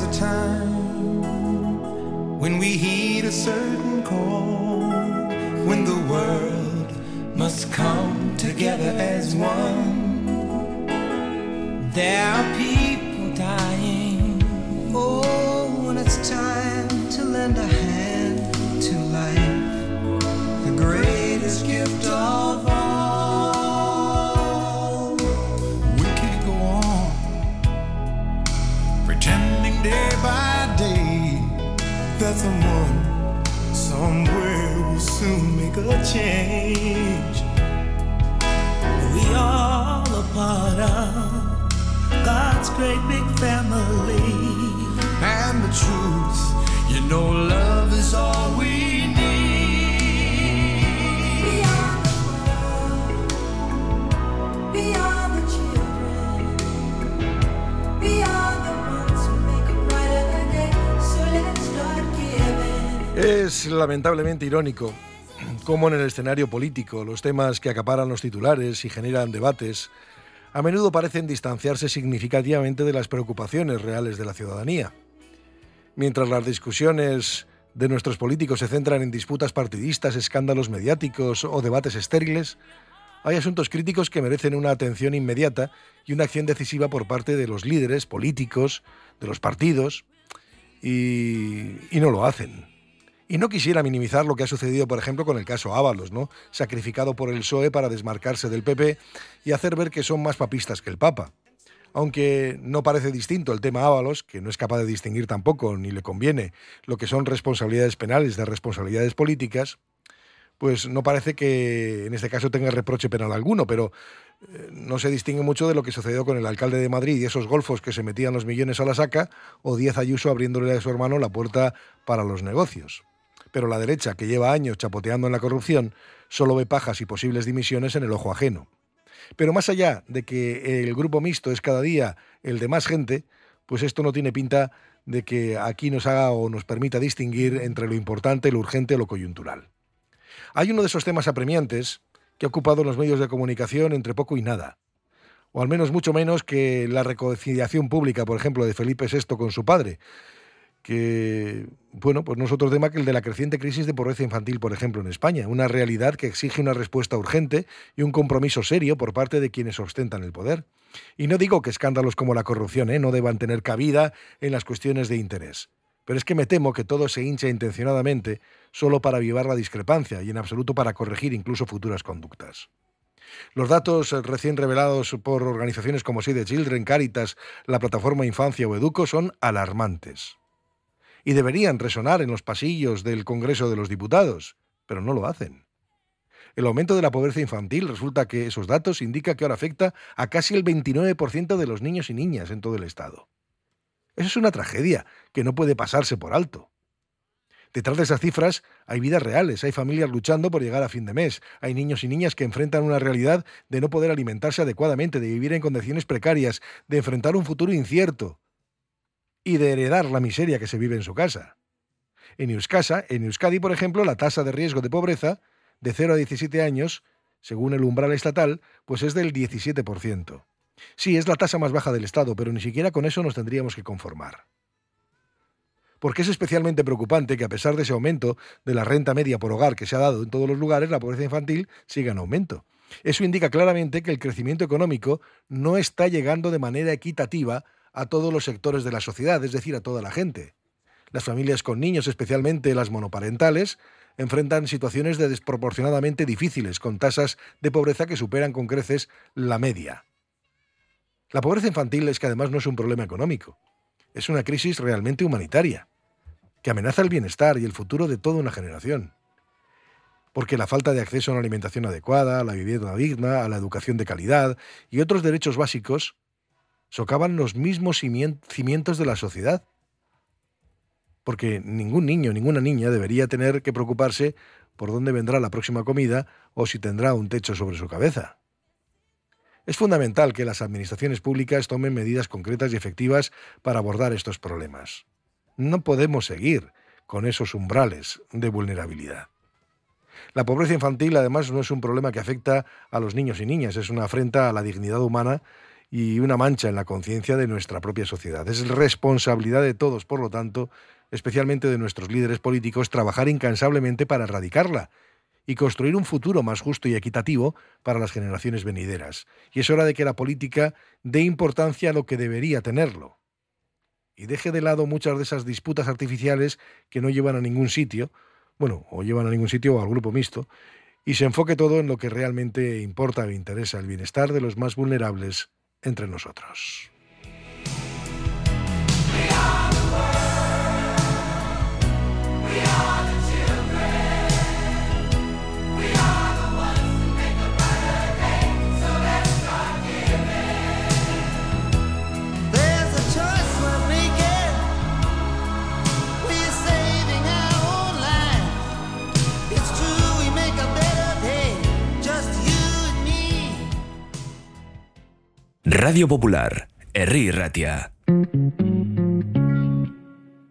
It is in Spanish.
a time when we heed a certain call, when the world must come together as one. There are people dying. Oh, when it's time to lend a hand to life, the greatest gift of all. We can't go on pretending day by day that someone somewhere will soon make a change. We all a part of God's great big family. And the truth, you know, love is all we need. We are the world, we are the children, we are the ones who make a brighter day, so let's start giving. Es lamentablemente irónico cómo en el escenario político los temas que acaparan los titulares y generan debates a menudo parecen distanciarse significativamente de las preocupaciones reales de la ciudadanía. Mientras las discusiones de nuestros políticos se centran en disputas partidistas, escándalos mediáticos o debates estériles, hay asuntos críticos que merecen una atención inmediata y una acción decisiva por parte de los líderes políticos, de los partidos, y no lo hacen. Y no quisiera minimizar lo que ha sucedido, por ejemplo, con el caso Ábalos, ¿no? Sacrificado por el PSOE para desmarcarse del PP y hacer ver que son más papistas que el Papa. Aunque no parece distinto el tema Ábalos, que no es capaz de distinguir tampoco, ni le conviene, lo que son responsabilidades penales de responsabilidades políticas, pues no parece que en este caso tenga reproche penal alguno, pero no se distingue mucho de lo que sucedió con el alcalde de Madrid y esos golfos que se metían los millones a la saca, o Díaz Ayuso abriéndole a su hermano la puerta para los negocios. Pero la derecha, que lleva años chapoteando en la corrupción, solo ve pajas y posibles dimisiones en el ojo ajeno. Pero más allá de que el grupo mixto es cada día el de más gente, pues esto no tiene pinta de que aquí nos haga o nos permita distinguir entre lo importante, lo urgente o lo coyuntural. Hay uno de esos temas apremiantes que ha ocupado los medios de comunicación entre poco y nada, o al menos mucho menos que la reconciliación pública, por ejemplo, de Felipe VI con su padre, que, bueno, pues no es otro tema que el de la creciente crisis de pobreza infantil, por ejemplo, en España, una realidad que exige una respuesta urgente y un compromiso serio por parte de quienes ostentan el poder. Y no digo que escándalos como la corrupción no deban tener cabida en las cuestiones de interés, pero es que me temo que todo se hincha intencionadamente solo para avivar la discrepancia y en absoluto para corregir incluso futuras conductas. Los datos recién revelados por organizaciones como Save the Children, Cáritas, la Plataforma Infancia o Educo son alarmantes. Y deberían resonar en los pasillos del Congreso de los Diputados, pero no lo hacen. El aumento de la pobreza infantil resulta que esos datos indican que ahora afecta a casi el 29% de los niños y niñas en todo el Estado. Eso es una tragedia que no puede pasarse por alto. Detrás de esas cifras hay vidas reales, hay familias luchando por llegar a fin de mes, hay niños y niñas que enfrentan una realidad de no poder alimentarse adecuadamente, de vivir en condiciones precarias, de enfrentar un futuro incierto y de heredar la miseria que se vive en su casa. En Euskadi, por ejemplo, la tasa de riesgo de pobreza de 0 a 17 años, según el umbral estatal, pues es del 17%. Sí, es la tasa más baja del Estado, pero ni siquiera con eso nos tendríamos que conformar. Porque es especialmente preocupante que a pesar de ese aumento de la renta media por hogar que se ha dado en todos los lugares, la pobreza infantil siga en aumento. Eso indica claramente que el crecimiento económico no está llegando de manera equitativa a todos los sectores de la sociedad, es decir, a toda la gente. Las familias con niños, especialmente las monoparentales, enfrentan situaciones desproporcionadamente difíciles, con tasas de pobreza que superan con creces la media. La pobreza infantil es que además no es un problema económico, es una crisis realmente humanitaria, que amenaza el bienestar y el futuro de toda una generación. Porque la falta de acceso a una alimentación adecuada, a la vivienda digna, a la educación de calidad y otros derechos básicos socavan los mismos cimientos de la sociedad. Porque ningún niño, ninguna niña debería tener que preocuparse por dónde vendrá la próxima comida o si tendrá un techo sobre su cabeza. Es fundamental que las administraciones públicas tomen medidas concretas y efectivas para abordar estos problemas. No podemos seguir con esos umbrales de vulnerabilidad. La pobreza infantil, además, no es un problema que afecta a los niños y niñas, es una afrenta a la dignidad humana y una mancha en la conciencia de nuestra propia sociedad. Es responsabilidad de todos, por lo tanto, especialmente de nuestros líderes políticos, trabajar incansablemente para erradicarla y construir un futuro más justo y equitativo para las generaciones venideras. Y es hora de que la política dé importancia a lo que debería tenerlo y deje de lado muchas de esas disputas artificiales que no llevan a ningún sitio, o llevan a ningún sitio o al grupo mixto, y se enfoque todo en lo que realmente importa e interesa, el bienestar de los más vulnerables entre nosotros. Radio Popular, Herri Irratia.